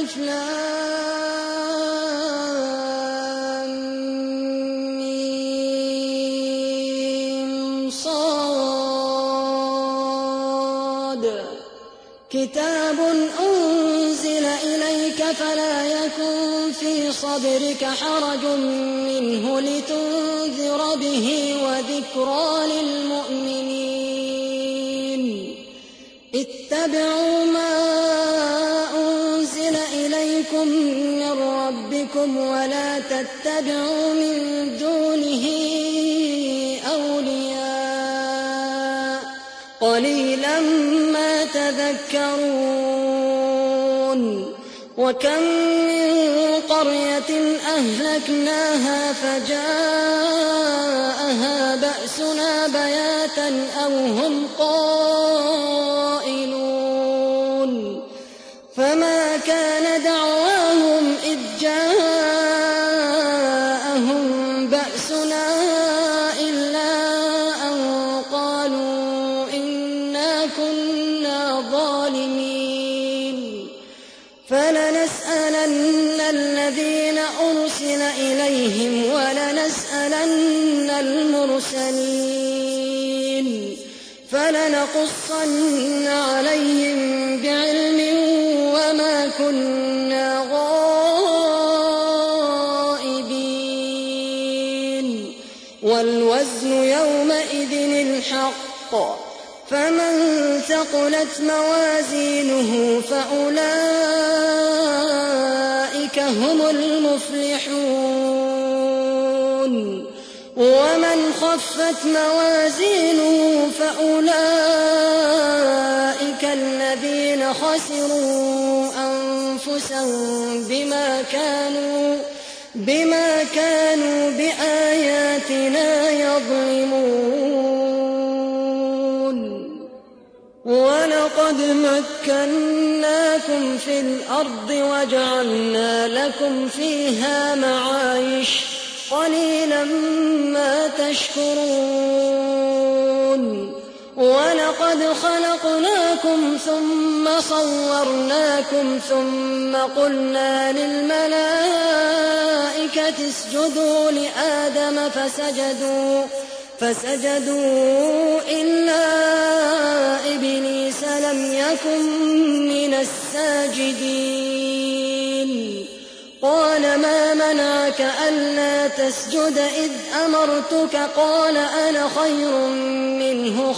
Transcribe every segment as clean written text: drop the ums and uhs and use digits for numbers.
ألف لام ميم صاد كتاب أنزل إليك فلا يكن في صدرك حرج منه لتنذر به وذكرى للمؤمنين اتبعوا ما أنزل إليكم من ربكم ولا تتبعوا من دونه أولياء قليلا ما تذكرون وكم من قرية أهلكناها فجاءها بأسنا بياتا أو هم قائلون فما كان دعواهم إذ جاءهم بأسنا إلا أن قالوا إنا كنا ظالمين فلنسألن الذين أرسل إليهم ولنسألن المرسلين فلنقصن عليهم بعلم وما كنا غائبين والوزن يومئذ الحق فمن ثقلت موازينه فأولئك هم المفلحون ومن خفت موازينه فأولئك الذين خسروا أنفسهم بما كانوا بآياتنا يظلمون ولقد مكناكم في الأرض وجعلنا لكم فيها معايش قليلا ما تشكرون ولقد خلقناكم ثم صورناكم ثم قلنا للملائكة اسجدوا لآدم فسجدوا إلا إبليس لم يكن من الساجدين قال ما منعك ألا تسجد إذ أمرتك قال أنا خير منه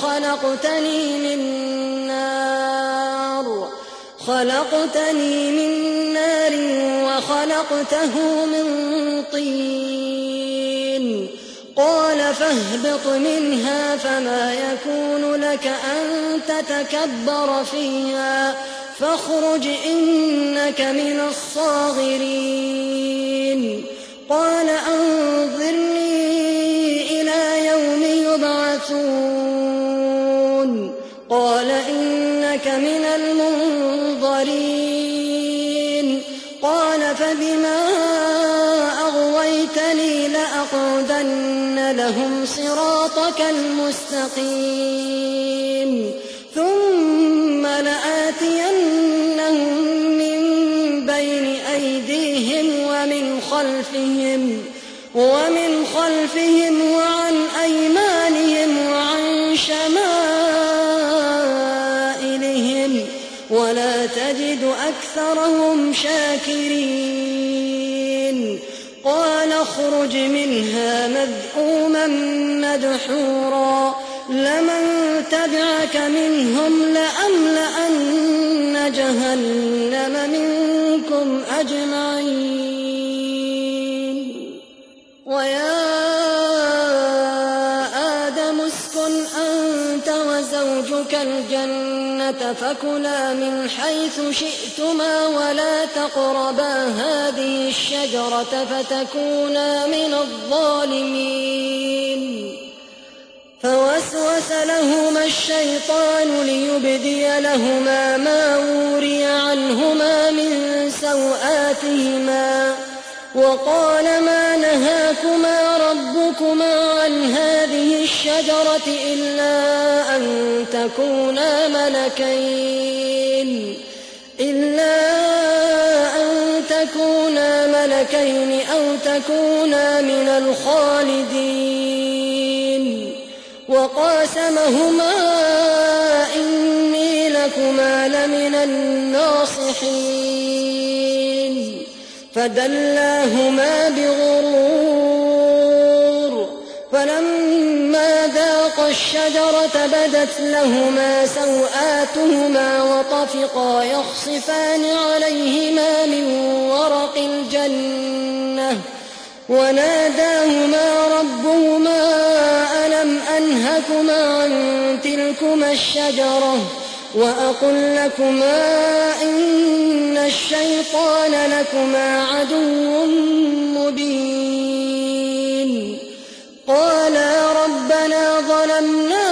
خلقتني من نار وخلقته من طين قال فاهبط منها فما يكون لك أن تتكبر فيها فاخرج إنك من الصاغرين قال أنظرني إلى يوم يبعثون قال إنك من المنظرين قال فبما أغويتني لأقعدن لهم صراطك المستقيم ثم لآتينهم من بين أيديهم ومن خلفهم وعن أيمانهم وعن شمائلهم ولا تجد أكثرهم شاكرين قال اخرج منها مذءوما مدحورا لمن تبعك منهم لأملأن جهنم منكم أجمعين ويا آدم اسكن أنت وزوجك الجنة فكلا من حيث شئتما ولا تقربا هذه الشجرة فتكونا من الظالمين فوسوس لهما الشيطان ليبدي لهما ما وري عنهما من سوآتهما وقال ما نهاكما ربكما عن هذه الشجرة إلا أن تكونا ملكين ملكين أو تكونا من الخالدين وقاسمهما إني لكما لمن الناصحين فدلاهما بغرور فلما ذاقا الشجرة بدت لهما سوآتهما وطفقا يخصفان عليهما من ورق الجنة وناداهما ربهما ألم أنهكما عن تلكما الشجرة وأقل لكما إن الشيطان لكما عدو مبين قالا ربنا ظلمنا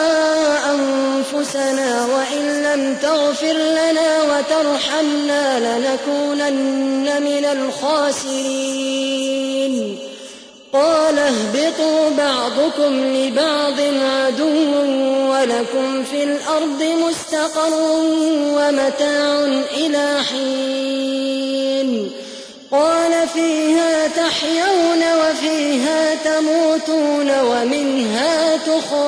أنفسنا وإن لم تغفر لنا وترحمنا لنكونن من الخاسرين قال اهبطوا بعضكم لبعض عدو ولكم في الأرض مستقر ومتاع إلى حين قال فيها تحيون وفيها تموتون ومنها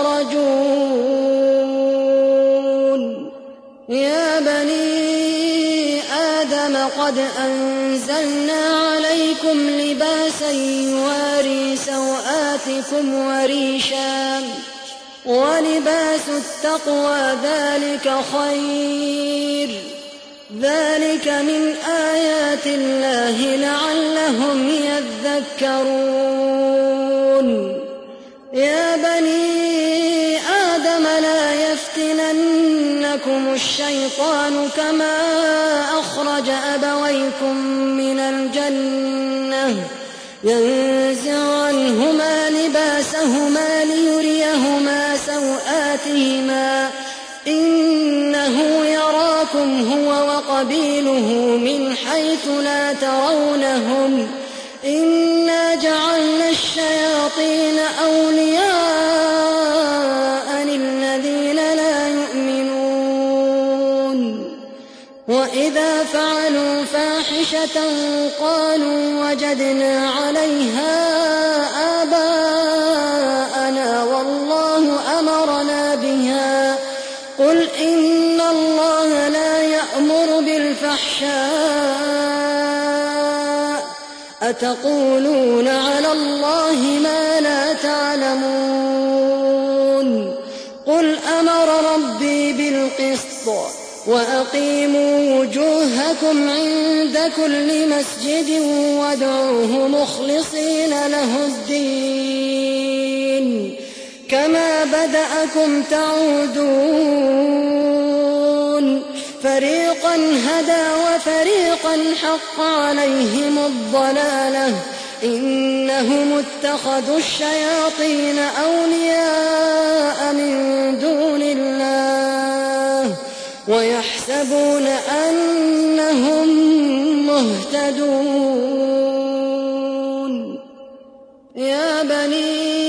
تخرجون يا بني آدم قد أنزلنا عليكم لباسا يواري سوآتكم وريشا ولباس التقوى ذلك خير ذلك من آيات الله لعلهم يذكرون يا بني آدم لا يفتننكم الشيطان كما أخرج أبويكم من الجنة ينزع عنهما لباسهما ليريهما سوآتهما إنه يراكم هو وقبيله من حيث لا ترونهم إنا جعلنا الشياطين أولياء للذين لا يؤمنون وإذا فعلوا فاحشة قالوا وجدنا عليها آباءنا والله أمرنا بها قل إن الله لا يأمر بالفحشاء أتقولون على الله ما لا تعلمون قل أمر ربي بالقسط وأقيموا وجوهكم عند كل مسجد وادعوه مخلصين له الدين كما بدأكم تعودون فريقا هدى وفريقا حق عليهم الضلالة إنهم اتخذوا الشياطين أولياء من دون الله ويحسبون أنهم مهتدون يا بني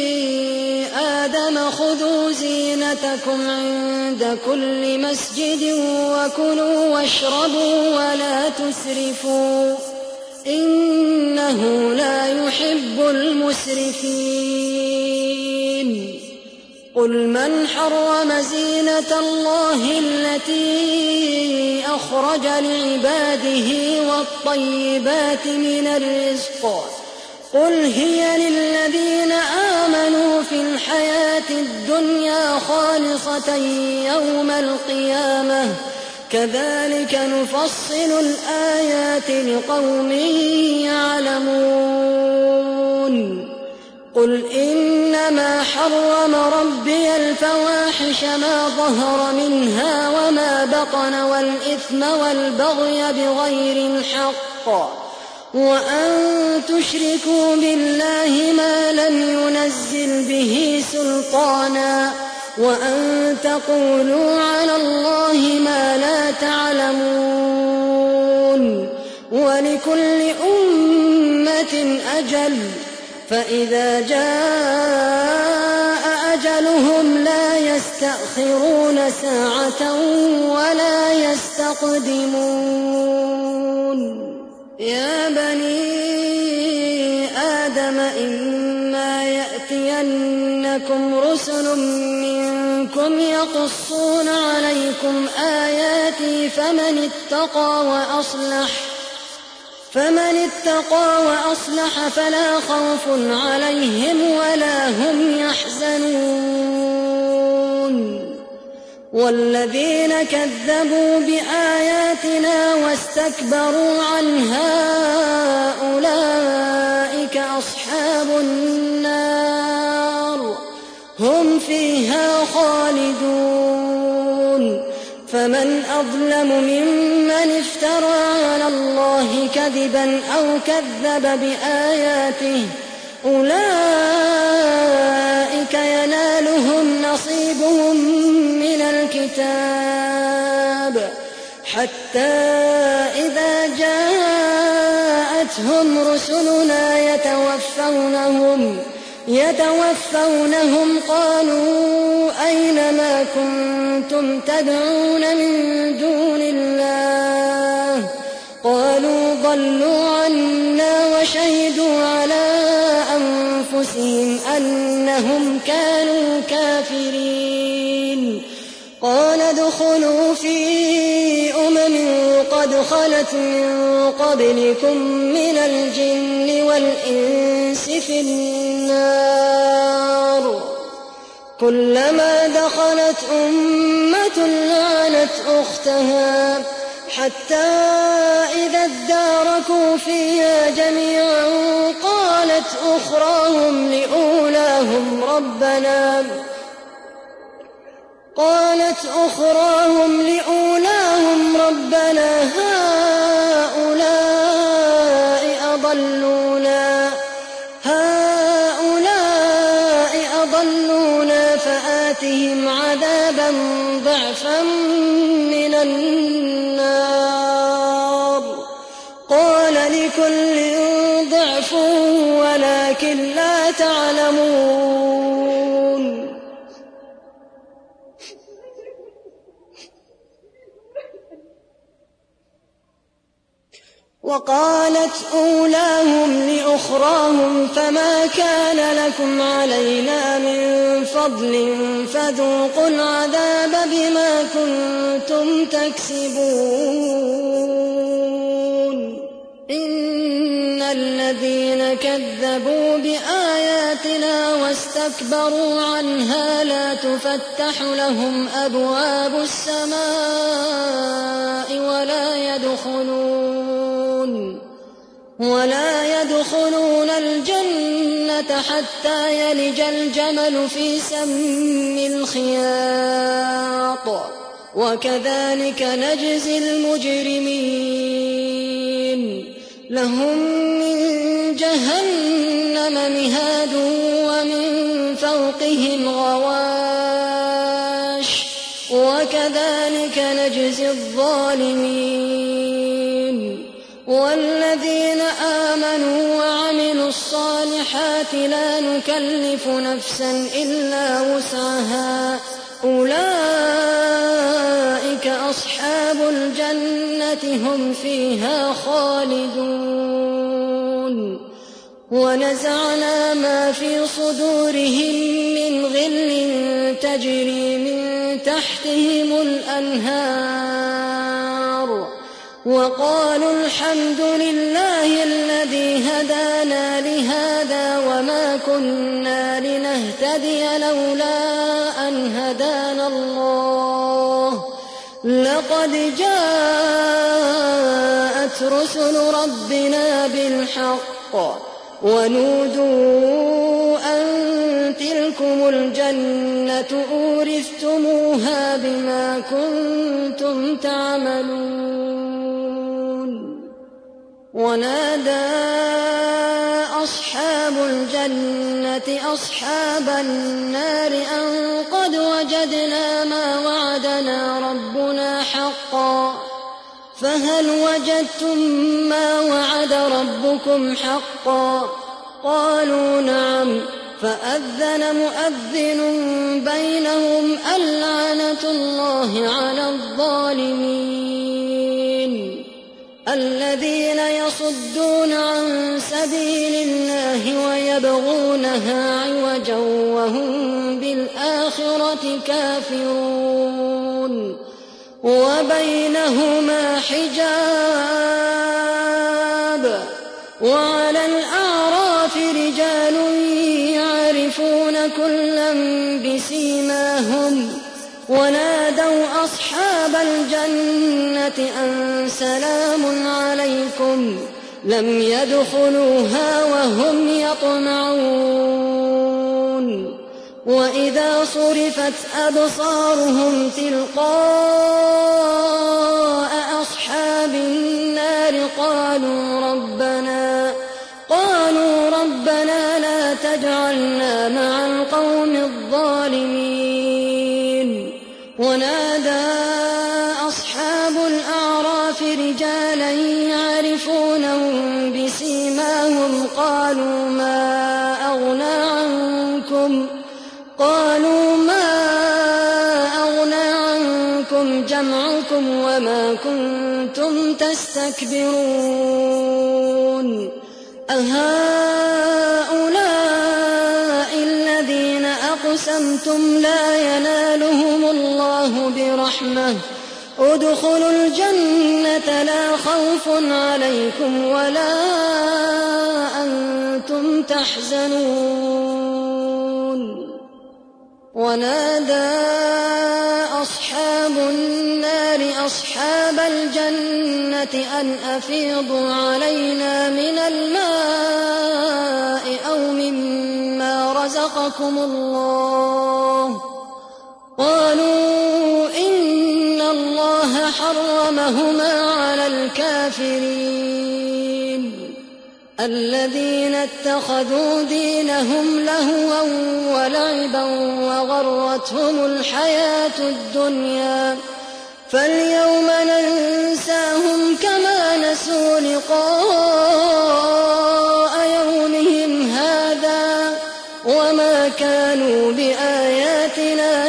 آدم خذوا زينتكم عند كل مسجد وكلوا واشربوا ولا تسرفوا إنه لا يحب المسرفين قل من حرم زينة الله التي أخرج لعباده والطيبات من الرزق قل هي للذين آمنوا في الحياة الدنيا خالصة يوم القيامة كذلك نفصل الآيات لقوم يعلمون قل إنما حرم ربي الفواحش ما ظهر منها وما بطن والإثم والبغي بغير الحق وأن تشركوا بالله ما لم ينزل به سلطانا وأن تقولوا على الله ما لا تعلمون ولكل أمة أجل فإذا جاء أجلهم لا يستأخرون ساعة ولا يستقدمون يا بني يأتينكم رسل منكم يقصون عليكم آياتي فمن اتقى وأصلح فلا خوف عليهم ولا هم يحزنون والذين كذبوا بآياتنا واستكبروا عنها أولئك أصحاب النار هم فيها خالدون فمن أظلم ممن افترى على الله كذبا أو كذب بآياته أولئك ينالهم نصيبهم من الكتاب حتى إذا جاءتهم رسلنا يتوفونهم قالوا أين ما كنتم تدعون من دون الله قالوا ضلوا عنا وشهدوا على أنفسهم أنهم كانوا كافرين قال ادخلوا في قد خلت من قبلكم من الجن والإنس في النار كلما دخلت أمة لعنت أختها حتى إذا اداركوا فيها جميعا قالت أخراهم لأولاهم ربنا هؤلاء أضلونا فآتهم عذابا ضعفا من النار قال لكل ضعف ولكن لا تعلمون وقالت أولاهم لأخراهم فما كان لكم علينا من فضل فذوقوا العذاب بما كنتم تكسبون إن الذين كذبوا بآياتنا واستكبروا عنها لا تفتح لهم أبواب السماء ولا يدخلون الجنة حتى يلج الجمل في سم الخياط وكذلك نجزي المجرمين لهم من جهنم مهاد ومن فوقهم غواش وكذلك نجزي الظالمين والذين آمنوا وعملوا الصالحات لا نكلف نفسا إلا وسعها أولئك أصحاب الجنة هم فيها خالدون ونزعنا ما في صدورهم من غل تجري من تحتهم الأنهار وقالوا الحمد لله الذي هدانا لهذا وما كنا لنهتدي لولا أن هدانا الله لقد جاءت رسل ربنا بالحق ونودوا أن تلكم الجنة أورثتموها بما كنتم تعملون ونادى أصحاب الجنة أصحاب النار أن قد وجدنا ما وعدنا ربنا حقا فهل وجدتم ما وعد ربكم حقا قالوا نعم فأذن مؤذن بينهم اللعنة الله على الظالمين الذين يصدون عن سبيل الله ويبغونها عوجا وهم بالآخرة كافرون وبينهما حجاب وعلى الأعراف رجال يعرفون كلا بسيماهم ونادوا أصحاب الجنة أن سلام عليكم لم يدخلوها وهم يطمعون وإذا صرفت أبصارهم تلقاء أصحاب النار قالوا ربنا لا تجعلنا مع القوم الظالمين ونادى أصحاب الأعراف رجالا يعرفونهم بسيماهم قالوا ما أغنى عنكم جمعكم وما كنتم تستكبرون أهؤلاء الذين أقسمتم لا ينالهم الله برحمة ادخلوا الجنة لا خوف عليكم ولا أنتم تحزنون ونادى أصحاب النار أصحاب الجنة أن أفيضوا علينا من الماء أو مما رزقكم الله قالوا إن الله حرمهما على الكافرين الذين اتخذوا دينهم لهوا ولعبا وغرتهم الحياة الدنيا فاليوم ننساهم كما نسوا لقاء يومهم هذا وما كانوا بآياتنا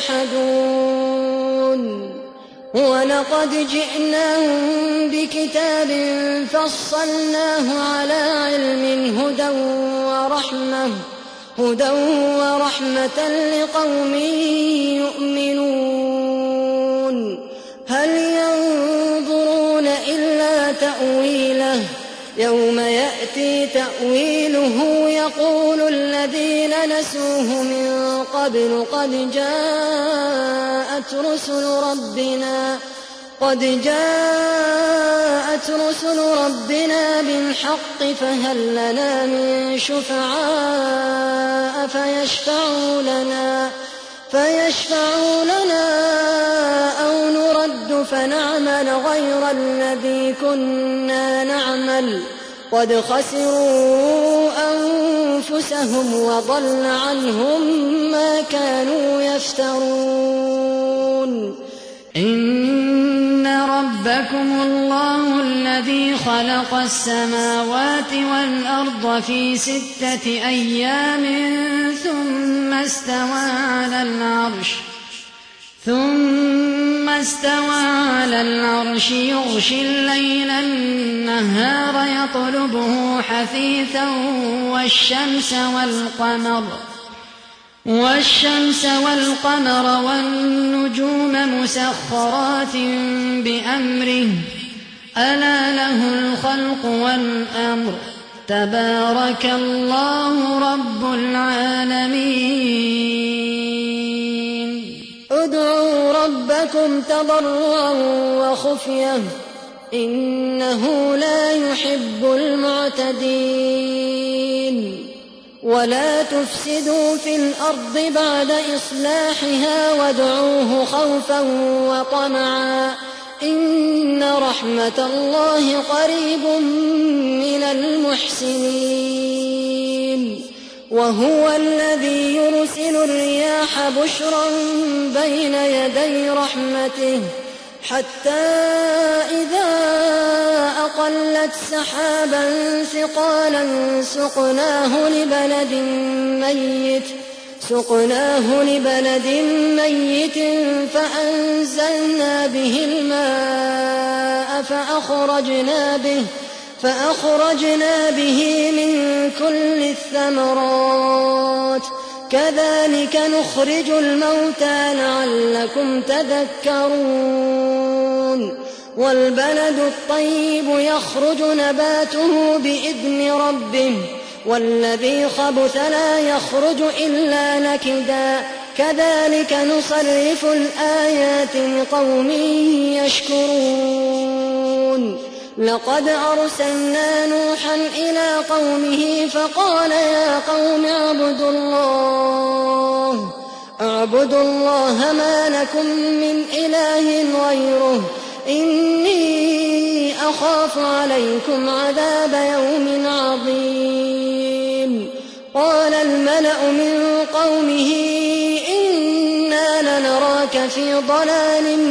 يجحدون ولقد جئناهم بكتاب فصلناه على علم هدى ورحمة لقوم يؤمنون هل ينظرون إلا تأويله يوم يأتي تأويله يقول الذين نسوه من قبل قد جاءت رسل ربنا بالحق فهل لنا من شفعاء فيشفعوا لنا أو نرد فنعمل غير الذي كنا نعمل قد خسروا أنفسهم وضل عنهم ما كانوا يفترون إن ربكم الله الذي خلق السماوات والأرض في 6 أيام ثم استوى على العرش يغشي الليل النهار يطلبه حثيثا والشمس والقمر والنجوم مسخرات بأمره ألا له الخلق والأمر تبارك الله رب العالمين ادعوا ربكم تضرعا وخفية إنه لا يحب المعتدين ولا تفسدوا في الأرض بعد إصلاحها وادعوه خوفا وطمعا إن رحمة الله قريب من المحسنين وهو الذي يرسل الرياح بشرا بين يدي رحمته حتى إذا أقلت سحابا ثقالا سقناه لبلد ميت فأنزلنا به الماء فأخرجنا به من كل الثمرات كذلك نخرج الموتى لعلكم تذكرون والبلد الطيب يخرج نباته بإذن ربه والذي خبث لا يخرج إلا نكدا كذلك نصرف الآيات لقوم يشكرون لقد أرسلنا نوحا إلى قومه فقال يا قوم اعبدوا الله ما لكم من إله غيره إني أخاف عليكم عذاب يوم عظيم قال الملأ من قومه إنا لنراك في ضلال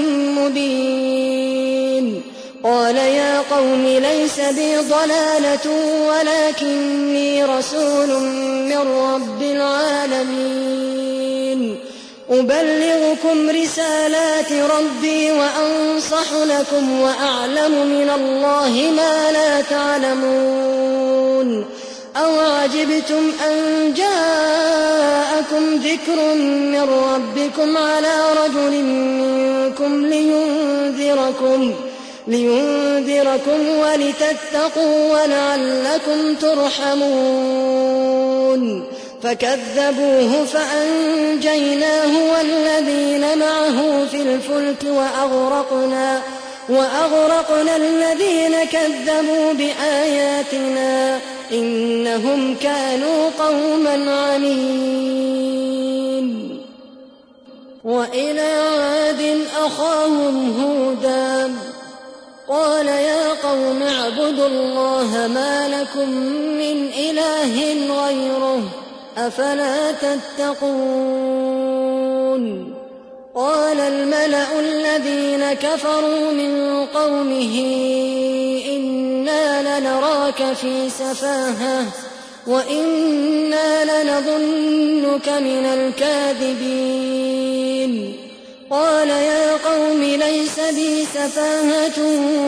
مبين قال يا قوم ليس بي ضلالة ولكني رسول من رب العالمين أبلغكم رسالات ربي وأنصح لكم وأعلم من الله ما لا تعلمون أوعجبتم أن جاءكم ذكر من ربكم على رجل منكم لينذركم ولتتقوا ولعلكم ترحمون فكذبوه فأنجيناه والذين معه في الفلك وأغرقنا الذين كذبوا بآياتنا إنهم كانوا قوما عمين وإلى عاد أخاهم هودا قال يا قوم اعبدوا الله ما لكم من إله غيره أفلا تتقون قال الملأ الذين كفروا من قومه إنا لنراك في سفاهة وإنا لنظنك من الكاذبين قال يا قوم ليس بي سفاهة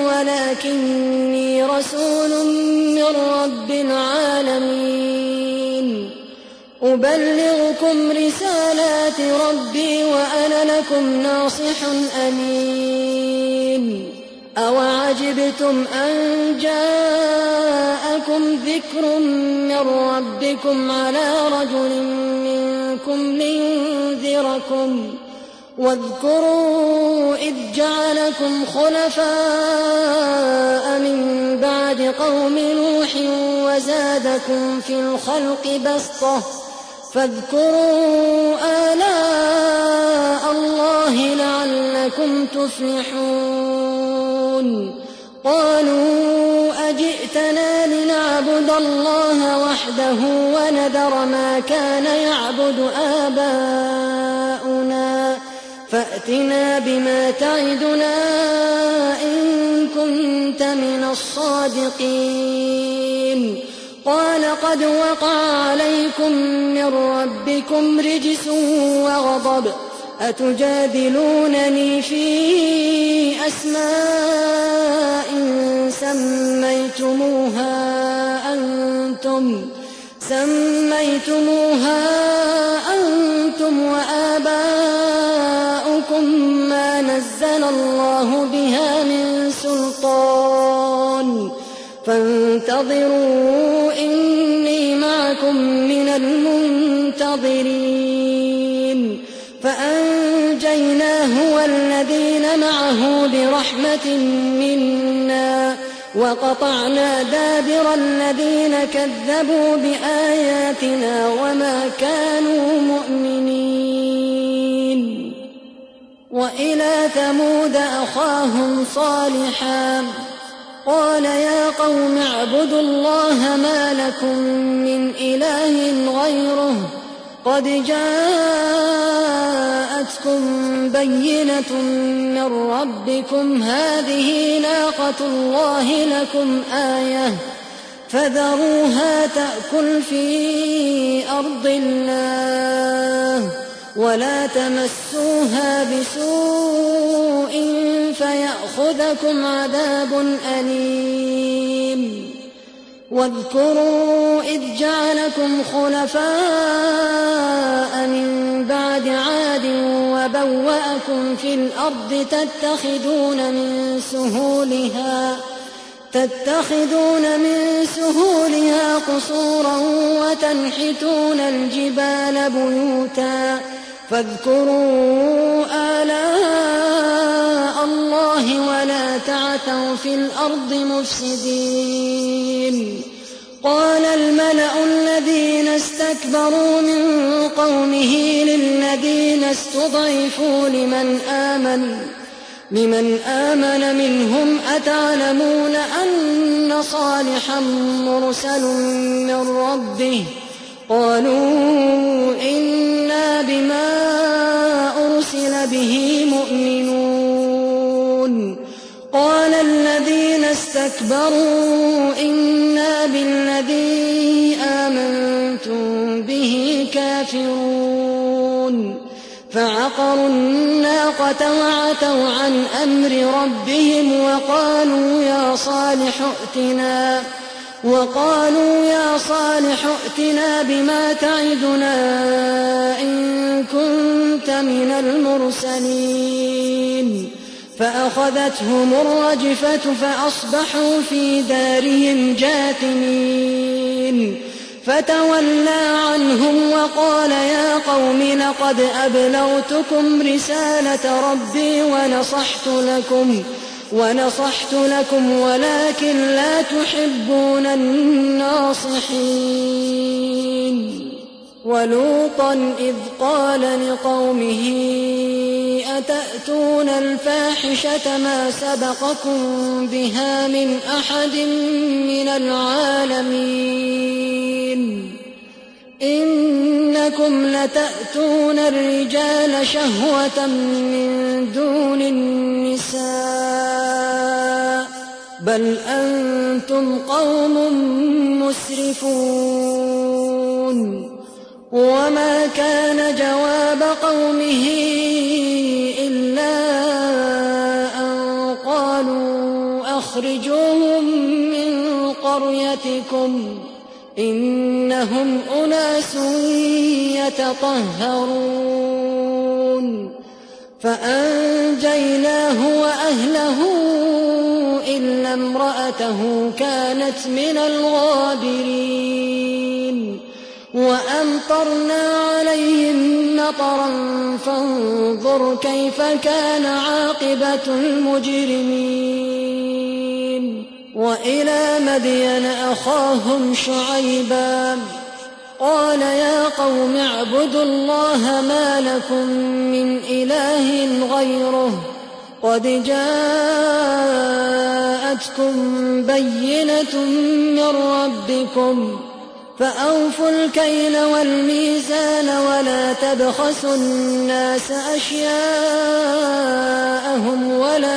ولكني رسول من رب العالمين أبلغكم رسالات ربي وأنا لكم ناصح أمين أوعجبتم أن جاءكم ذكر من ربكم على رجل منكم لينذركم واذكروا إذ جعلكم خلفاء من بعد قوم نوح وزادكم في الخلق بسطة فاذكروا آلاء الله لعلكم تفلحون قالوا أجئتنا لنعبد الله وحده ونذر ما كان يعبد آباؤنا فأتنا بما تعدنا إن كنت من الصادقين قال قد وقع عليكم من ربكم رجس وغضب أتجادلونني في أسماء سميتموها أنتم وآباؤكم ما نزل الله بها من سلطان فانتظروا إني معكم من المنتظرين فأنجيناه والذين معه برحمة منا وقطعنا دابر الذين كذبوا بآياتنا وما كانوا مؤمنين وإلى ثمود أخاهم صالحا قال يا قوم اعبدوا الله ما لكم من إله غيره قد جاءتكم بينة من ربكم هذه ناقة الله لكم آية فذروها تأكل في أرض الله ولا تمسوها بسوء فيأخذكم عذاب أليم واذكروا إذ جعلكم خلفاء من بعد عاد وبوأكم في الأرض تتخذون من سهولها قصورا وتنحتون الجبال بيوتا فاذكروا آلاء الله ولا تعثوا في الأرض مفسدين قال الملأ الذين استكبروا من قومه للذين استضعفوا لمن آمن منهم أتعلمون أن صالحا مرسل من ربه قالوا إنا بما أرسل به مؤمنون قال الذين استكبروا إنا بالذي آمنتم به كافرون فعقروا الناقة وعتوا عن أمر ربهم وقالوا يا صالح ائتنا بما تعدنا إن كنت من المرسلين فأخذتهم الرجفة فأصبحوا في دارهم جاثمين فتولى عنهم وقال يا قوم لقد أبلغتكم رسالة ربي ونصحت لكم ولكن لا تحبون الناصحين ولوطا إذ قال لقومه أتأتون الفاحشة ما سبقكم بها من أحد من العالمين إنكم لتأتون الرجال شهوة من دون النساء بل أنتم قوم مسرفون وما كان جواب قومه إلا أن قالوا أخرجوهم من قريتكم إنهم أناس يتطهرون فأنجيناه وأهله إلا امرأته كانت من الغابرين وأمطرنا عليهم مطرا فانظر كيف كان عاقبة المجرمين وإلى مدين أخاهم شعيبا قال يا قوم اعبدوا الله ما لكم من إله غيره قد جاءتكم بينة من ربكم فأوفوا الكيل والميزان ولا تبخسوا الناس أشياءهم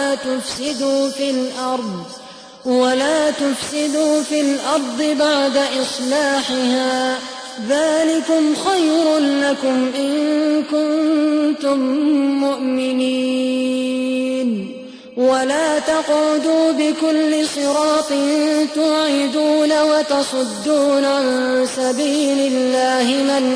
ولا تفسدوا في الأرض بعد إصلاحها ذلكم خير لكم إن كنتم مؤمنين ولا تقعدوا بكل صراط توعدون وتصدون عن سبيل الله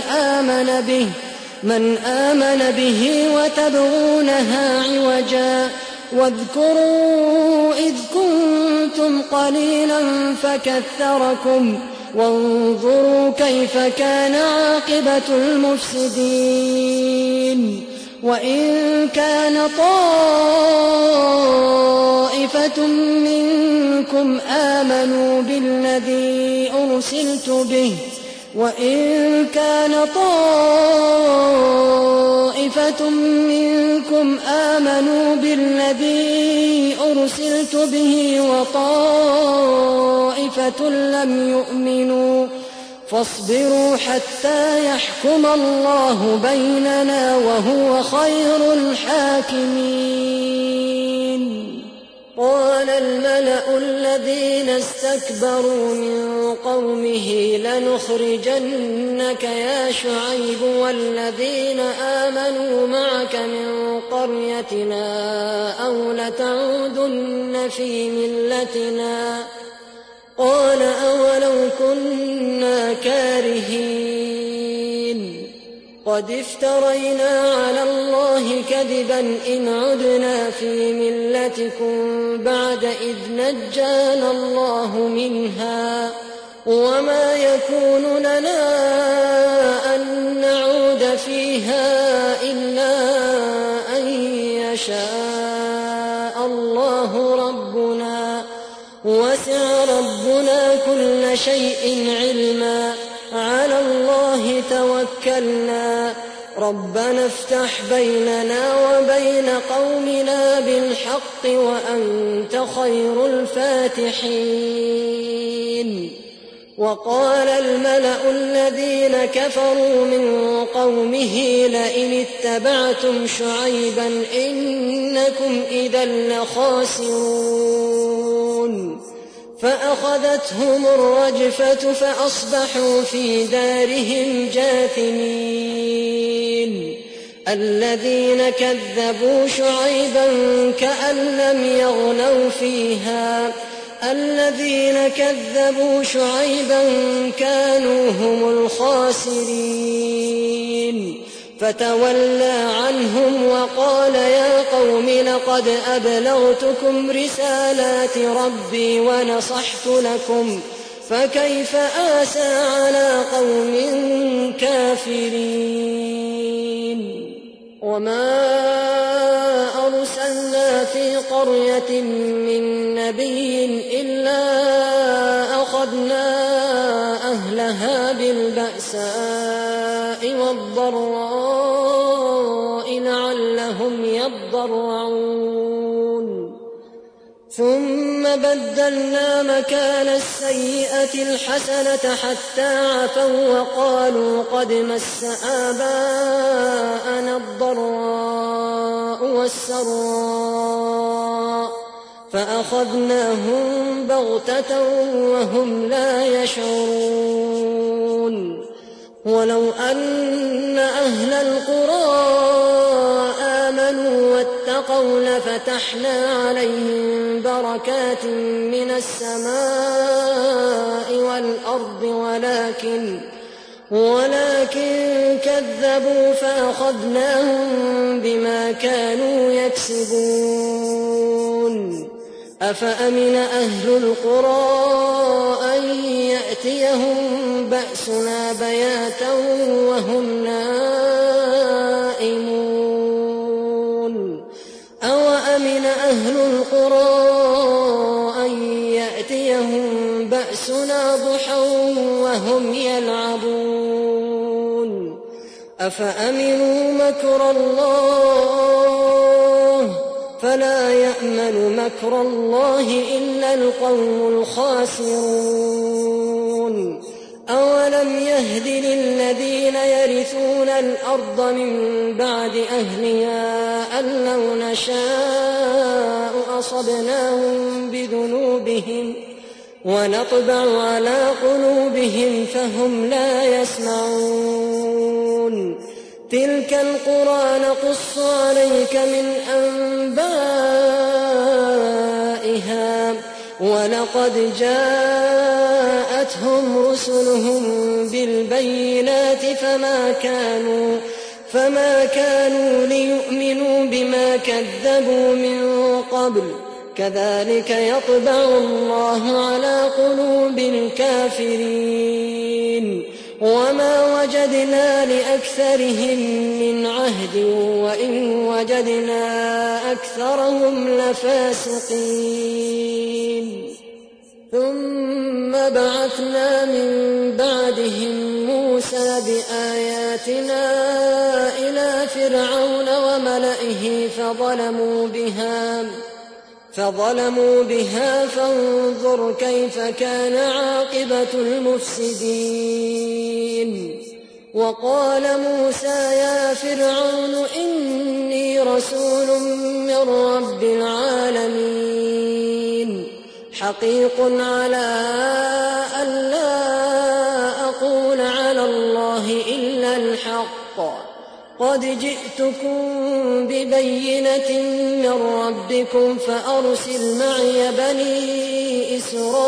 من آمن به وتبغونها عوجا واذكروا إذ كنتم قليلا فكثركم وانظروا كيف كان عاقبة المفسدين وإن كان طائفة منكم آمنوا بالذي أرسلت به وطائفة لم يؤمنوا فاصبروا حتى يحكم الله بيننا وهو خير الحاكمين قال الملأ الذين استكبروا من قومه لنخرجنك يا شعيب والذين آمنوا معك من قريتنا أو لتعودن في ملتنا قال أولو كنا كارهين قد افترينا على الله كذبا إن عدنا في ملتكم بعد إذ نجانا الله منها وما يكون لنا أن نعود فيها إلا أن يشاء الله ربنا وسع ربنا كل شيء علما على الله توكلنا ربنا افتح بيننا وبين قومنا بالحق وأنت خير الفاتحين وقال الملأ الذين كفروا من قومه لئن اتبعتم شعيبا إنكم إذا لخاسرون فأخذتهم الرجفة فأصبحوا في دارهم جاثمين الذين كذبوا شعيبا كأن لم يغنوا فيها الذين كذبوا شعيبا كانوا هم الخاسرين فتولى عنهم وقال يا قوم لقد أبلغتكم رسالات ربي ونصحت لكم فكيف آسى على قوم كافرين وما أرسلنا في قرية من نبي إلا أخذنا أهلها بالبأساء والضراء لعلهم يضرعون ثم بدلنا مكان السيئة الحسنة حتى عفوا وقالوا قد مس آباءنا الضراء والسراء فأخذناهم بغتة وهم لا يشعرون ولو أن أهل القرى آمنوا واتقوا لفتحنا عليهم بركات من السماء والأرض ولكن كذبوا فأخذناهم بما كانوا يكسبون أفأمن أهل القرى أن يأتيهم بأسنا بياتا وهم نائمون أوأمن أهل القرى أن يأتيهم بأسنا ضحى وهم يلعبون أفأمنوا مكر الله فلا يأمن مكر الله إلا القوم الخاسرون أولم يهد للذين يرثون الأرض من بعد أهلها أن لو نشاء أصبناهم بذنوبهم ونطبع على قلوبهم فهم لا يسمعون تلك القرى نقص عليك من أنبائها ولقد جاءتهم رسلهم بالبينات فما كانوا ليؤمنوا بما كذبوا من قبل كذلك يطبع الله على قلوب الكافرين وما وجدنا لأكثرهم من عهد وإن وجدنا أكثرهم لفاسقين ثم بعثنا من بعدهم موسى بآياتنا إلى فرعون وملئه فظلموا بها فانظر كيف كان عاقبة المفسدين وقال موسى يا فرعون إني رسول من رب العالمين حقيق على ألا أقول على الله إلا الحق قد جئتكم ببينة من ربكم فأرسل معي بني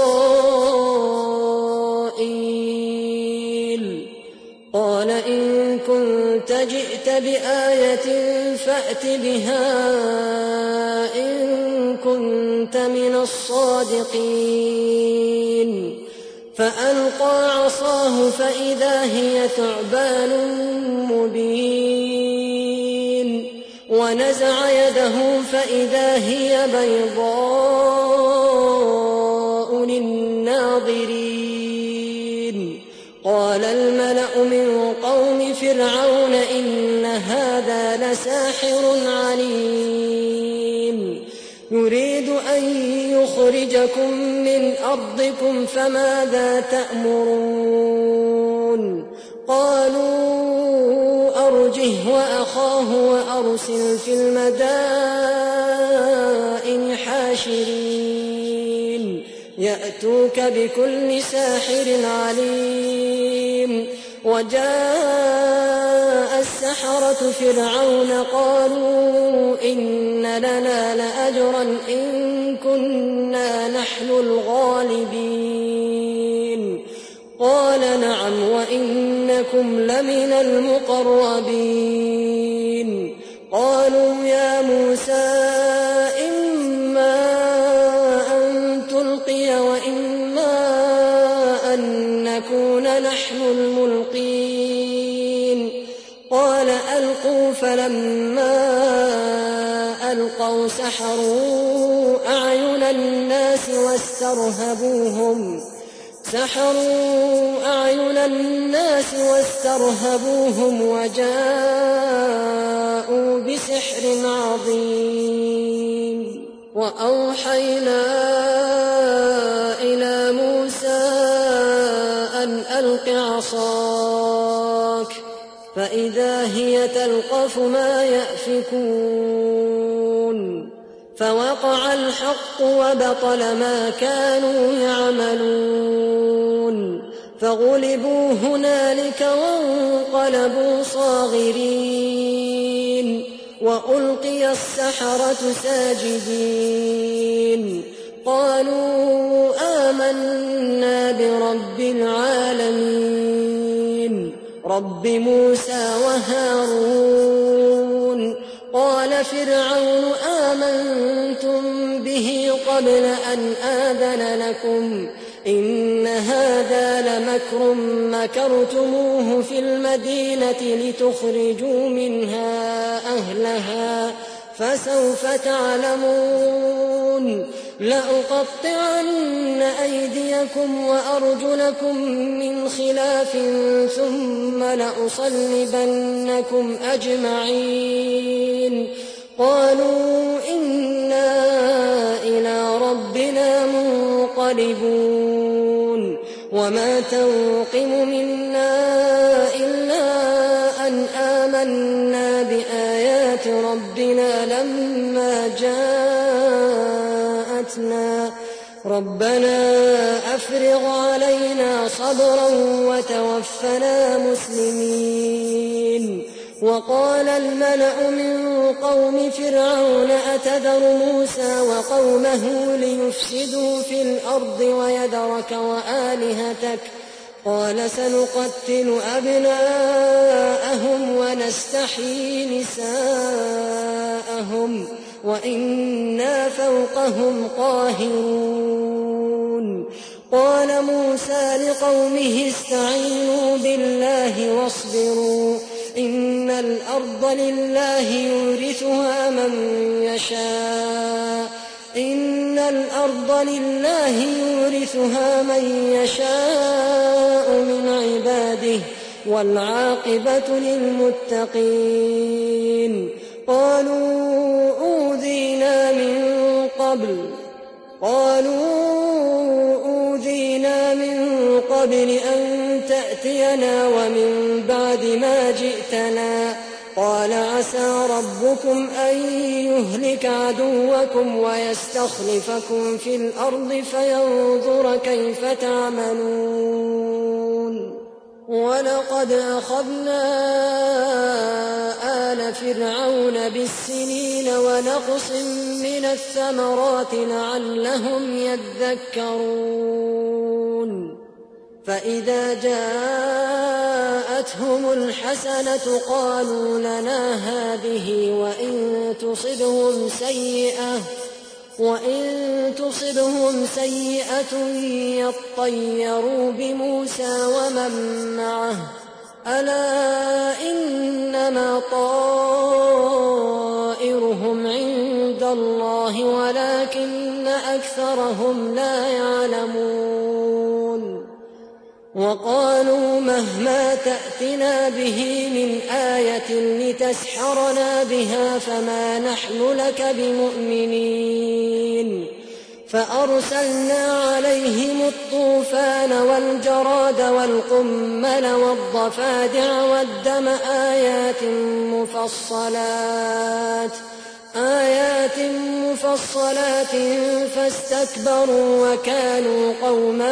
إسرائيل قال إن كنت جئت بآية فأت بها إن كنت من الصادقين فألقى عصاه فإذا هي ثعبان مبين ونزع يده فإذا هي بيضاء للناظرين قال الملأ من قوم فرعون إن هذا لساحر عليم يريد أن يخرجكم من أرضكم فماذا تأمرون قالوا أرجه وأخاه وأرسل في المدائن حاشرين يأتوك بكل ساحر عليم وجاء السحرة فرعون قالوا إن لنا لأجرا إن كنا نحن الغالبين قال نعم وإنكم لمن المقربين قالوا يا موسى إما أن تلقي وإما أن نكون نحن الملقين قال ألقوا فلما ألقوا سحروا أعين الناس واسترهبوهم وجاءوا بسحر عظيم وأوحينا إلى موسى أن ألق عصاك فإذا هي تلقف ما يأفكون فوقع الحق وبطل ما كانوا يعملون فغلبوا هنالك وانقلبوا صاغرين وألقي السحرة ساجدين قالوا آمنا برب العالمين رب موسى وهارون قال فرعون آمنتم به قبل أن آذن لكم إن هذا لمكر مكرتموه في المدينة لتخرجوا منها أهلها فسوف تعلمون لأقطعن أيديكم وأرجلكم من خلاف ثم لأصلبنكم أجمعين قالوا إنا إلى ربنا منقلبون وما تنقم منا إلا أن آمنا بآيات ربنا لما جاءتنا ربنا أفرغ علينا صبرا وتوفنا مسلمين وقال الملأ من قوم فرعون أتذر موسى وقومه ليفسدوا في الأرض ويذرك وآلهتك قال سنقتل أبناءهم ونستحيي نساءهم وإنا فوقهم قاهرون قال موسى لقومه استعينوا بالله واصبروا إن الأرض لله يورثها من يشاء من عباده والعاقبة للمتقين قالوا أوذينا من قبل أن تأتينا ومن بعد ما جئتنا قال عسى ربكم أن يهلك عدوكم ويستخلفكم في الأرض فينظر كيف تعملون ولقد أخذنا آل فرعون بالسنين ونقص من الثمرات لعلهم يذكرون فإذا جاءتهم الحسنة قالوا لنا هذه وإن تصبهم سيئة يطيروا بموسى ومن معه ألا إنما طائرهم عند الله ولكن أكثرهم لا يعلمون وقالوا مهما تأتنا به من آية لتسحرنا بها فما نحن لك بمؤمنين فأرسلنا عليهم الطوفان والجراد والقمل والضفادع والدم آيات مفصلات فاستكبروا وكانوا قوما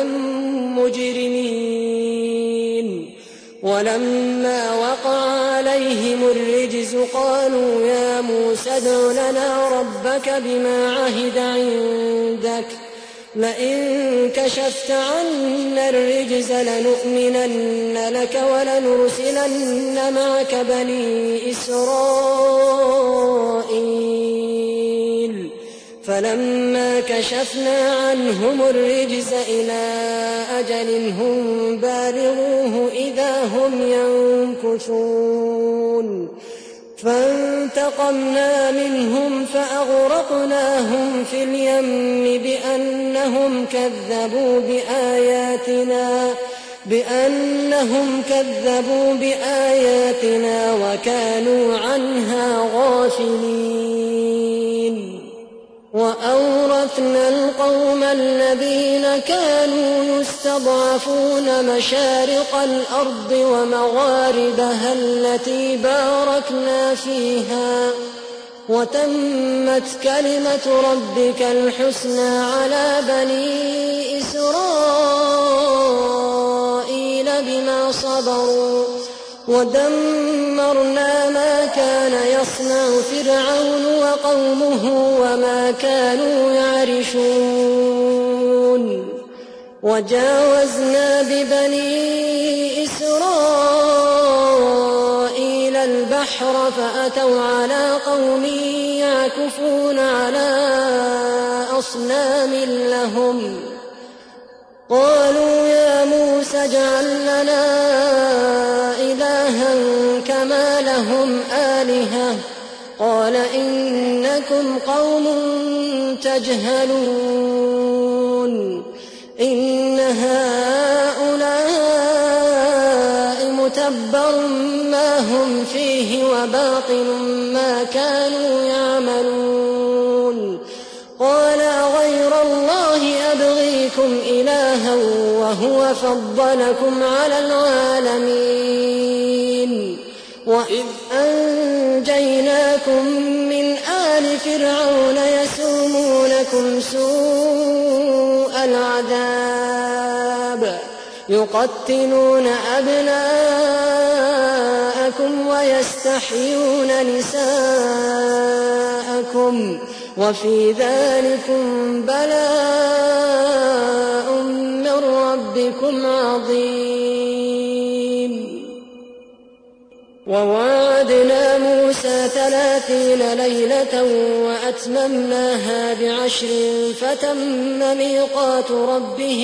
مجرمين ولما وقع عليهم الرجز قالوا يا موسى ادع لنا ربك بما عهد عندك لئن كشفت عنا الرجز لنؤمنن لك ولنرسلن معك بني إسرائيل فلما كشفنا عنهم الرجز إلى أجل هم بالغوه إذا هم ينكثون فانتقمنا منهم فأغرقناهم في اليم بأنهم كذبوا بآياتنا وكانوا عنها غافلين وأورثنا القوم الذين كانوا يستضعفون مشارق الأرض ومغاربها التي باركنا فيها وتمت كلمة ربك الحسنى على بني إسرائيل بما صبروا ودمرنا ما كان يصنع فرعون وقومه وما كانوا يعرشون وجاوزنا ببني إسرائيل البحر فأتوا على قوم يعكفون على أصنام لهم قالوا يا موسى اجعل لنا إلها كما لهم آلهة قال إنكم قوم تجهلون إن هؤلاء متبر ما هم فيه وباطل ما كانوا يعملون قال غير الله أبغيكم إلها وهو فضلكم على العالمين وإذ أنجيناكم من آل فرعون يسومونكم سوء العذاب يقتلون أبناءكم ويستحيون نساءكم وفي ذلكم بلاء من ربكم عظيم ووعدنا موسى 30 ليلة وأتممناها ب10 فتم ميقات ربه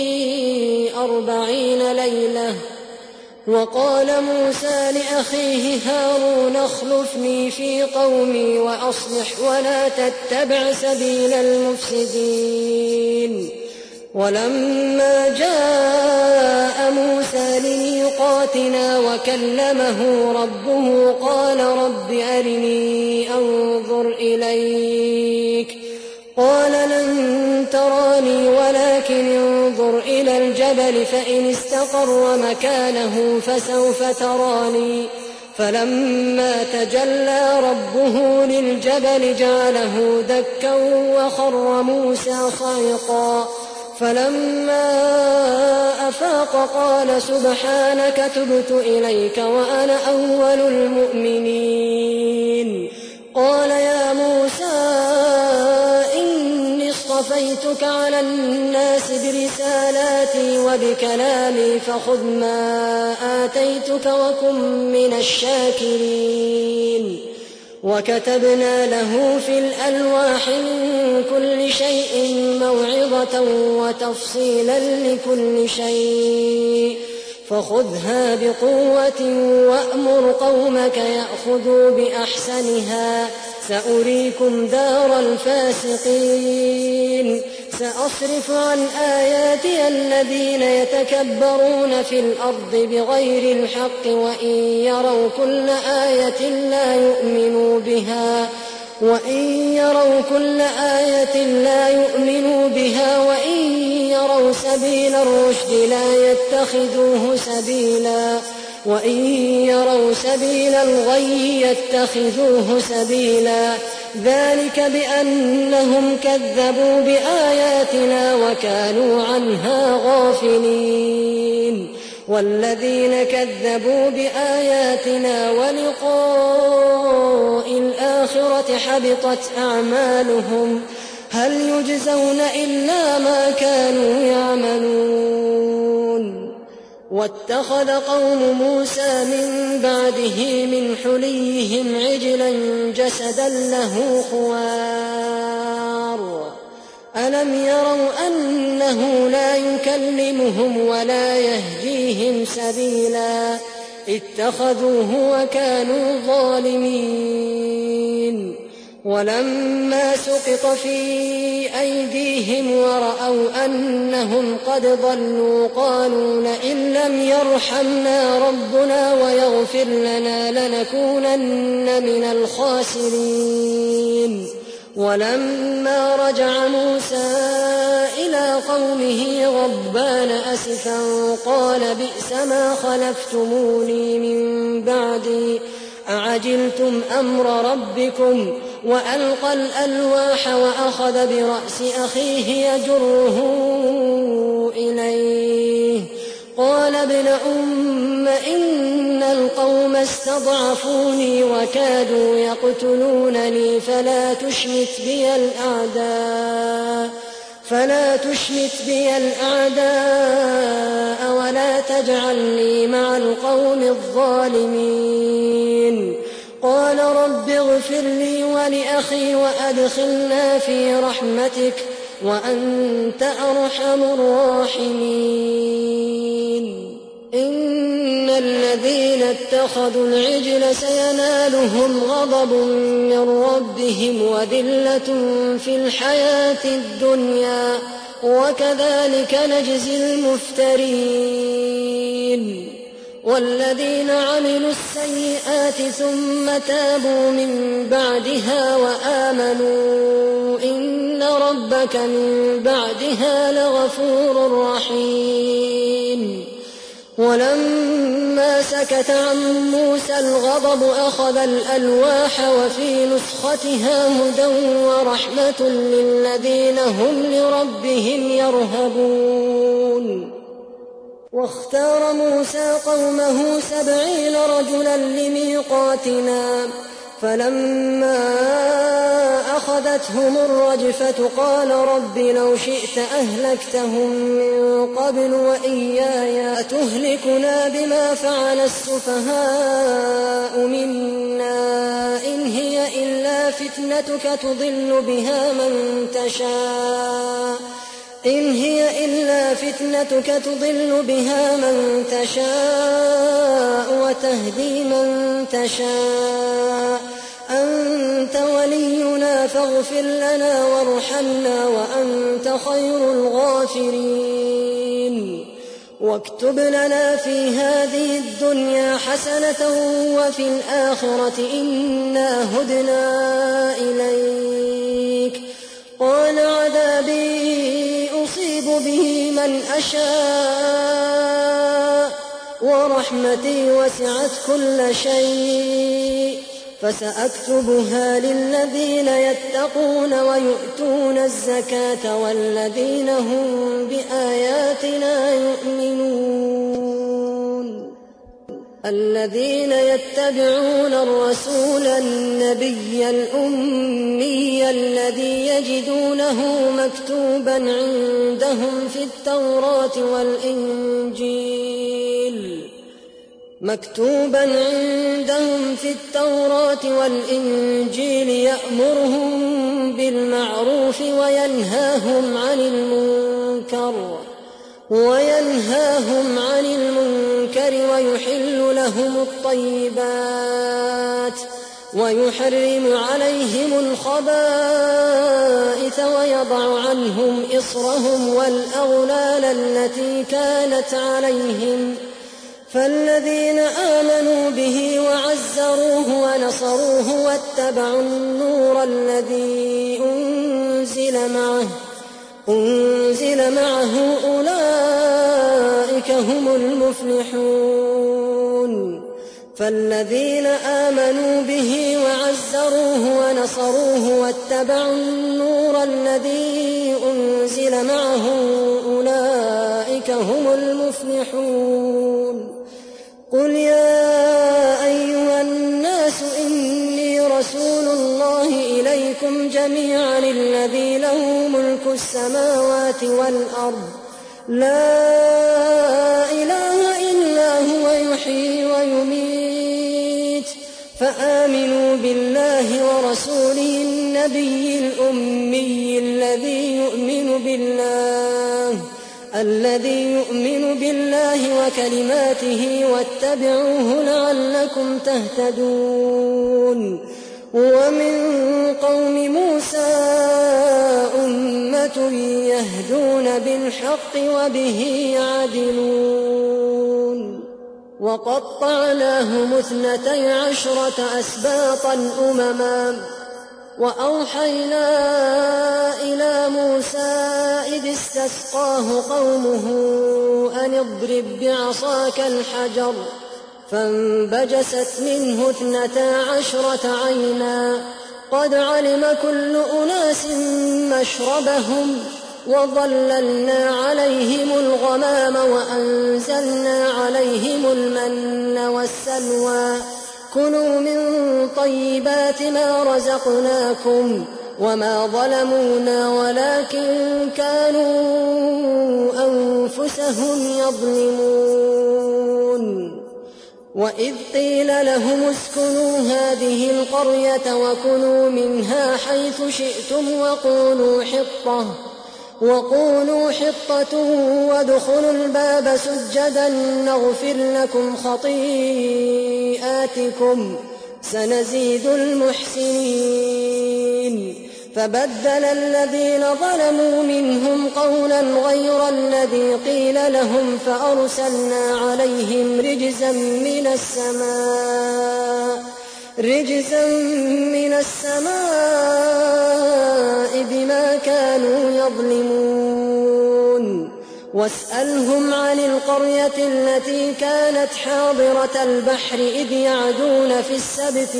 40 ليلة وقال موسى لأخيه هارون اخلفني في قومي وأصلح ولا تتبع سبيل المفسدين ولما جاء موسى لميقاتنا وكلمه ربه قال رب أرني أنظر إليك قال لن تراني ولكن انظر إلى الجبل فإن استقر مكانه فسوف تراني فلما تجلى ربه للجبل جعله دكا وخر موسى صعقا فلما أفاق قال سبحانك تبت إليك وأنا أول المؤمنين. قال يا موسى إني اصطفيتك على الناس برسالاتي وبكلامي فخذ ما آتيتك وكن من الشاكرين. وكتبنا له في الألواح من كل شيء موعظة وتفصيلا لكل شيء فخذها بقوة وأمر قومك يأخذوا بأحسنها سأريكم دار الفاسقين. سأصرف عن آياتي الذين يتكبرون في الأرض بغير الحق وإن يروا كل آية لا يؤمنوا بها وإن يروا سبيل الرشد لا يتخذوه سبيلا وإن يروا سبيل الغي يتخذوه سبيلا ذلك بأنهم كذبوا بآياتنا وكانوا عنها غافلين. والذين كذبوا بآياتنا ولقاء الآخرة حبطت أعمالهم هل يجزون إلا ما كانوا يعملون. واتخذ قوم موسى من بعده من حليهم عجلا جسدا له خوار ألم يروا أنه لا يكلمهم ولا يهديهم سبيلا اتخذوه وكانوا ظالمين. ولما سقط في أيديهم ورأوا أنهم قد ضلوا قالوا لئن لم يرحمنا ربنا ويغفر لنا لنكونن من الخاسرين. ولما رجع موسى إلى قومه غضبان أسفا قال بئس ما خلفتموني من بعدي أعجلتم أمر ربكم وألقى الألواح وأخذ برأس أخيه يجره إليه قال ابن أم إن القوم استضعفوني وكادوا يقتلونني فلا تشمت بي الأعداء ولا تجعلني مع القوم الظالمين. قال رب اغفر لي ولأخي وأدخلنا في رحمتك وأنت أرحم الراحمين. إن الذين اتخذوا العجل سينالهم غضب من ربهم وذلة في الحياة الدنيا وكذلك نجزي المفترين. والذين عملوا السيئات ثم تابوا من بعدها وآمنوا إن ربك من بعدها لغفور رحيم. ولما سكت عن موسى الغضب أخذ الألواح وفي نسختها هدى ورحمة للذين هم لربهم يرهبون. واختار موسى قومه 70 رجلا لميقاتنا فلما أخذتهم الرجفة قال رب لو شئت أهلكتهم من قبل وإياي أتهلكنا بما فعل السفهاء منا إن هي إلا فتنتك تضل بها من تشاء وتهدي من تشاء أنت ولينا فاغفر لنا وارحمنا وأنت خير الغافرين. واكتب لنا في هذه الدنيا حسنة وفي الآخرة إنا هدنا إليك. قال عذابي أصيب به من أشاء ورحمتي وسعت كل شيء فسأكتبها للذين يتقون ويؤتون الزكاة والذين هم بآياتنا يؤمنون الذين يتبعون الرسول النبي الأمي الذي يجدونه مكتوبا عندهم في التوراة والإنجيل يأمرهم بالمعروف وينهاهم عن المنكر ويحل لهم الطيبات ويحرم عليهم الخبائث ويضع عنهم إصرهم والأغلال التي كانت عليهم فالذين آمنوا به وعزروه ونصروه واتبعوا النور الذي أنزل معه أولئك هم المفلحون فالذين آمنوا به وعزروه ونصروه واتبعوا النور الذي أنزل معه أولئك هم المفلحون قل يا أيها الناس إني رسول الله إليكم جميعا الذي له ملك السماوات والأرض لا إله إلا هو يحيي ويميت فآمنوا بالله ورسوله النبي الأمي الذي يؤمن بالله وكلماته واتبعوه لعلكم تهتدون ومن قوم موسى أمة يهدون بالحق وبه يعدلون وقطعناهم 12 أسباطا أمما وأوحينا إلى موسى إذ استسقاه قومه أن اضرب بعصاك الحجر فانبجست منه 12 عينا قد علم كل أناس مشربهم وظللنا عليهم الغمام وأنزلنا عليهم المن والسلوى كلوا من طيبات ما رزقناكم وما ظلمونا ولكن كانوا أنفسهم يظلمون وإذ قيل لهم اسكنوا هذه القرية وكلوا منها حيث شئتم وقولوا حطة وادخلوا الباب سجدا نغفر لكم خطيئاتكم سنزيد المحسنين فبدل الذين ظلموا منهم قولا غير الذي قيل لهم فأرسلنا عليهم رجزا من السماء بما كانوا يظلمون واسألهم عن القرية التي كانت حاضرة البحر إذ يعدون في السبت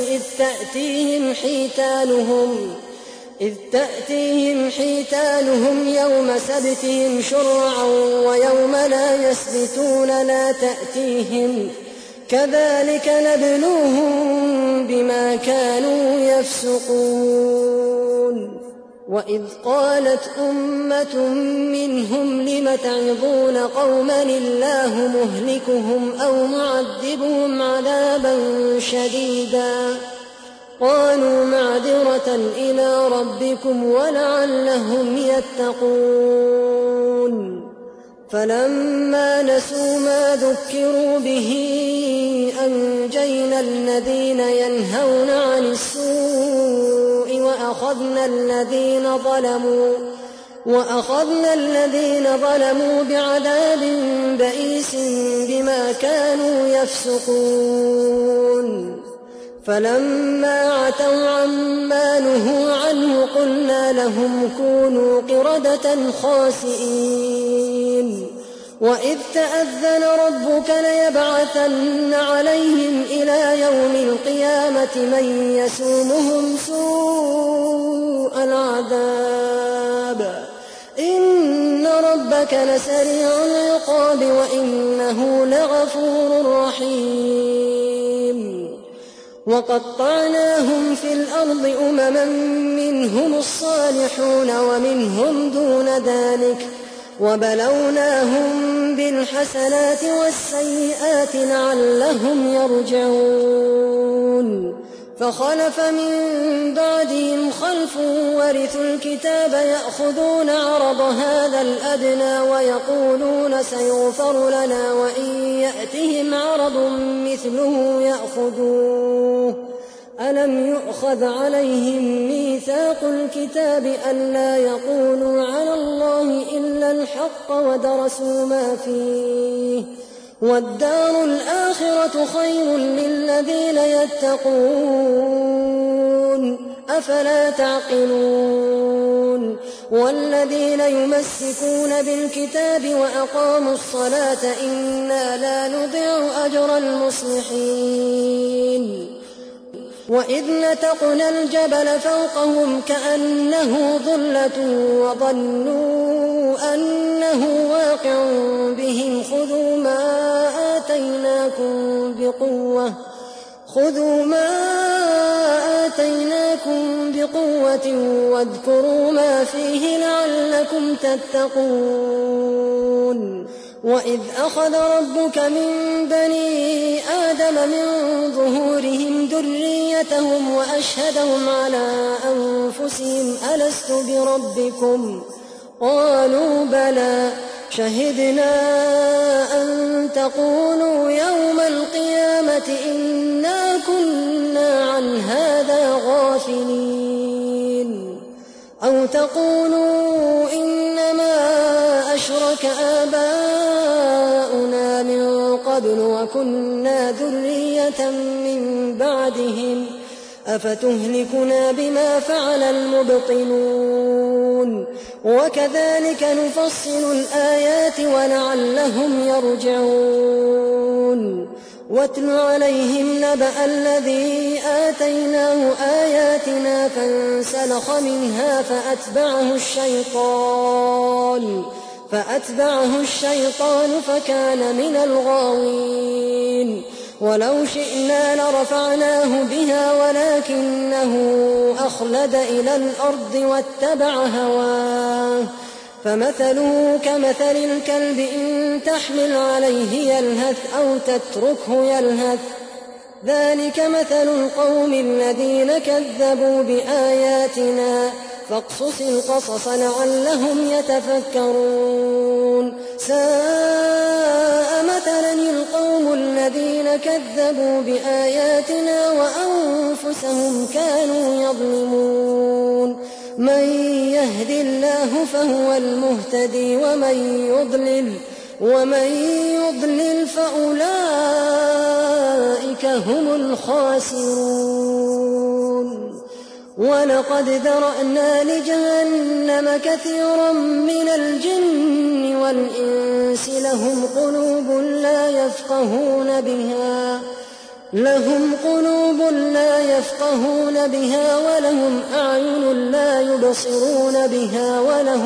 إذ تأتيهم حيتانهم يوم سبتهم شرعا ويوم لا يسبتون لا تأتيهم كذلك نبلوهم بما كانوا يفسقون وإذ قالت أمة منهم لم تعظون قوما الله مهلكهم أو معذبهم عذابا شديدا قالوا معذرة إلى ربكم ولعلهم يتقون فلما نسوا ما ذكروا به أنجينا الذين ينهون عن السوء وأخذنا الذين ظلموا بعذاب بئيس بما كانوا يفسقون فلما عتوا عما نهوا عنه قلنا لهم كونوا قردة خاسئين وإذ تأذن ربك ليبعثن عليهم إلى يوم القيامة من يسومهم سوء العذاب إن ربك لسريع العقاب وإنه لغفور رحيم وقطعناهم في الأرض أمما منهم الصالحون ومنهم دون ذلك وبلوناهم بالحسنات والسيئات لعلهم يرجعون فخلف من بعدهم خلف ورثوا الكتاب يأخذون عرض هذا الأدنى ويقولون سيغفر لنا وإن يأتهم عرض مثله يأخذوه ألم يؤخذ عليهم ميثاق الكتاب ألا يقولوا على الله إلا الحق ودرسوا ما فيه والدار الآخرة خير للذين يتقون أفلا تعقلون والذين يمسكون بالكتاب وأقاموا الصلاة إنا لا نضيع أجر المصلحين وإذ نتقنا الجبل فوقهم كأنه ظلة وظنوا أنه واقع بهم خذوا ما آتيناكم بقوة واذكروا ما فيه لعلكم تتقون وإذ أخذ ربك من بني آدم من ظهورهم ذريتهم وأشهدهم على أنفسهم ألست بربكم قالوا بلى شهدنا أن تقولوا يوم القيامة إنا كنا عن هذا غافلين أو تقولوا إنما أشرك آباؤنا من قبل وكنا ذرية من بعدهم أفتهلكنا بما فعل المبطلون وكذلك نفصل الآيات ولعلهم يرجعون واتل عليهم نبأ الذي آتيناه آياتنا فانسلخ منها فأتبعه الشيطان فكان من الغاوين ولو شئنا لرفعناه بها ولكنه أخلد إلى الأرض واتبع هواه فمثله كمثل الكلب إن تحمل عليه يلهث أو تتركه يلهث ذلك مثل القوم الذين كذبوا بآياتنا فاقصص القصص لعلهم يتفكرون ساء مثلا القوم الذين كذبوا بآياتنا وأنفسهم كانوا يظلمون من يهد الله فهو المهتدي ومن يضلل فأولئك هم الخاسرون ولقد ذرأنا لجهنم كثيرا من الجن والإنس لهم قلوب لا يفقهون بها ولهم أعين لا يبصرون بها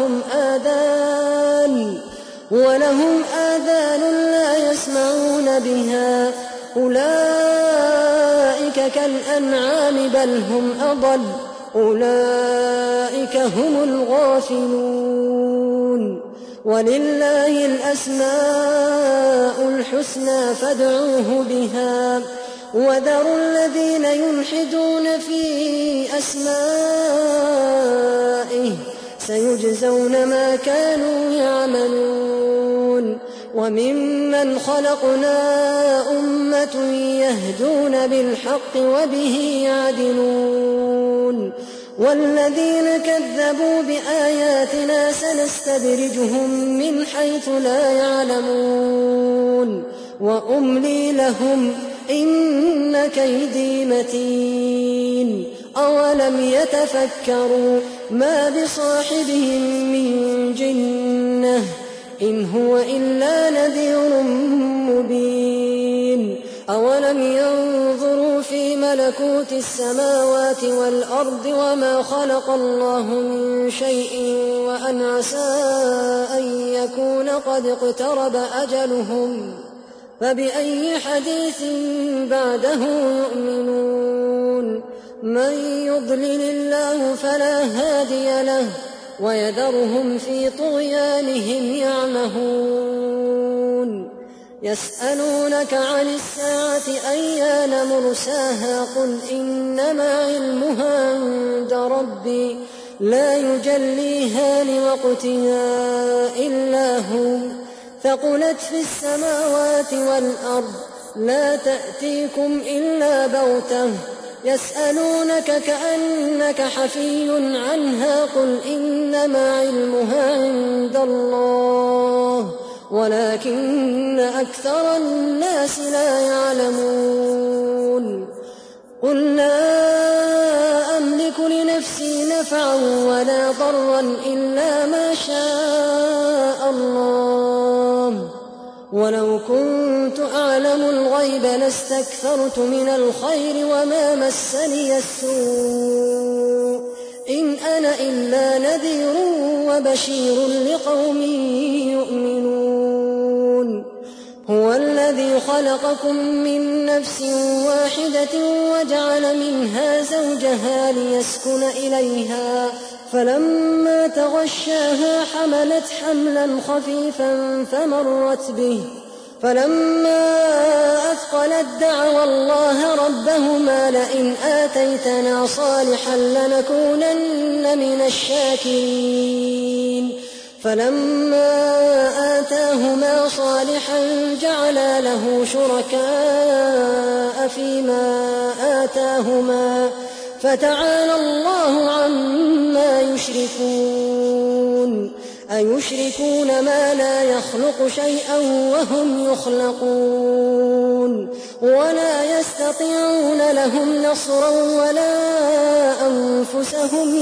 ولهم آذان لا يسمعون بها أولئك كالأنعام بل هم أضل أولئك هم الغافلون ولله الأسماء الحسنى فادعوه بها وذروا الذين يلحدون في أسمائه سيجزون ما كانوا يعملون وممن خلقنا أمة يهدون بالحق وبه يعدلون والذين كذبوا بآياتنا سنستدرجهم من حيث لا يعلمون وأملي لهم إن كيدي متين أولم يتفكروا ما بصاحبهم من جنة إن هو إلا نذير مبين أولم ينظروا في ملكوت السماوات والأرض وما خلق الله من شيء وأن عسى أن يكون قد اقترب أجلهم فبأي حديث بعده يؤمنون من يضلل الله فلا هادي له ويذرهم في طغيانهم يعمهون يسألونك عن الساعة أيان مرساها قل إنما علمها عند ربي لا يجليها لوقتها إلا هو ثقلت في السماوات والأرض لا تأتيكم إلا بغتة يسألونك كأنك حفي عنها قل إنما علمها عند الله ولكن أكثر الناس لا يعلمون قل لا أملك لنفسي نفعا ولا ضرا إلا ما شاء الله ولو كنت أعلم الغيب لاستكثرت من الخير وما مسني السوء إن أنا إلا نذير وبشير لقوم يؤمنون هو الذي خلقكم من نفس واحدة وجعل منها زوجها ليسكن إليها فلما تغشاها حملت حملا خفيفا فمرت به فلما أثقلت دعوا الله ربهما لئن آتيتنا صالحا لنكونن من الشاكرين فلما آتاهما صالحا جعلا له شركاء فيما آتاهما فتعالى الله عما يشركون أيشركون ما لا يخلق شيئا وهم يخلقون ولا يستطيعون لهم نصرا ولا أنفسهم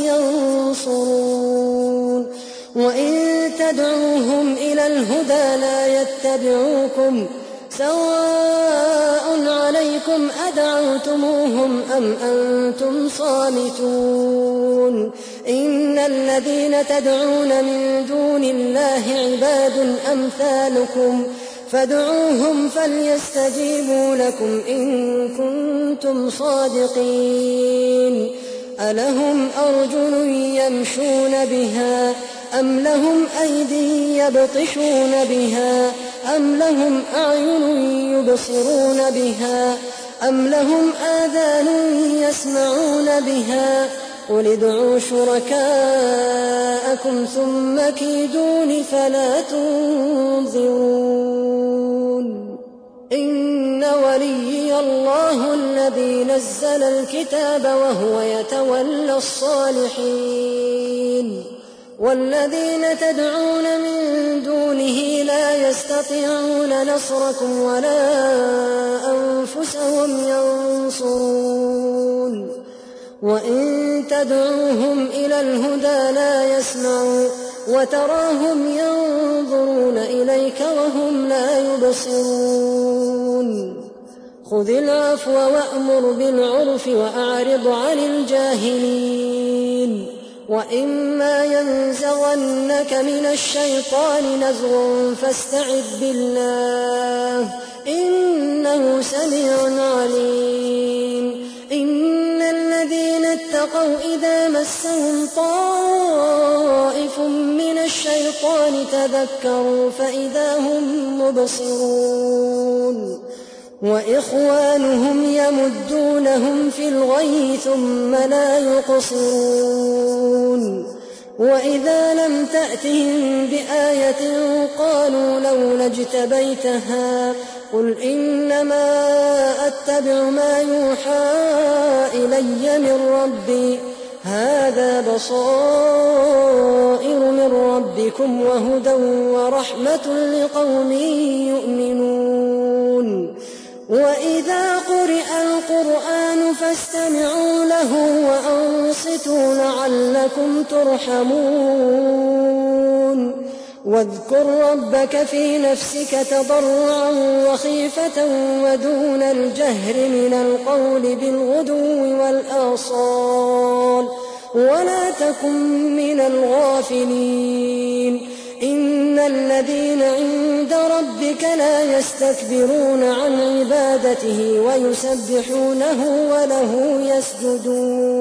ينصرون وإن تدعوهم إلى الهدى لا يتبعوكم سواء عليكم أدعوتموهم أم أنتم صامتون إن الذين تدعون من دون الله عباد أمثالكم فادعوهم فليستجيبوا لكم إن كنتم صادقين ألهم أرجل يمشون بها أم لهم أيدي يبطشون بها أم لهم أعين يبصرون بها أم لهم آذان يسمعون بها قل ادعوا شركاءكم ثم كيدون فلا تنظرون إن وليي الله الذي نزل الكتاب وهو يتولى الصالحين والذين تدعون من دونه لا يستطيعون نصركم ولا أنفسهم ينصرون وإن تدعوهم إلى الهدى لا يسمعوا وتراهم ينظرون إليك وهم لا يبصرون خذ العفو وأمر بالعرف وأعرض عن الجاهلين وإما ينزغنك من الشيطان نزغ فاستعذ بالله إنه سميع عليم إن الذين اتقوا إذا مسهم طائف من الشيطان تذكروا فإذا هم مبصرون وإخوانهم يمدونهم في الغي ثم لا يقصرون وإذا لم تأتهم بآية قالوا لولا اجتبيتها قل إنما أتبع ما يوحى إلي من ربي هذا بصائر من ربكم وهدى ورحمة لقوم يؤمنون وإذا قرئ القرآن فاستمعوا له وأنصتوا لعلكم ترحمون واذكر ربك في نفسك تضرعا وخيفة ودون الجهر من القول بالغدو والآصال ولا تكن من الغافلين إن الذين عند ربك لا يستكبرون عن عبادته ويسبحونه وله يسجدون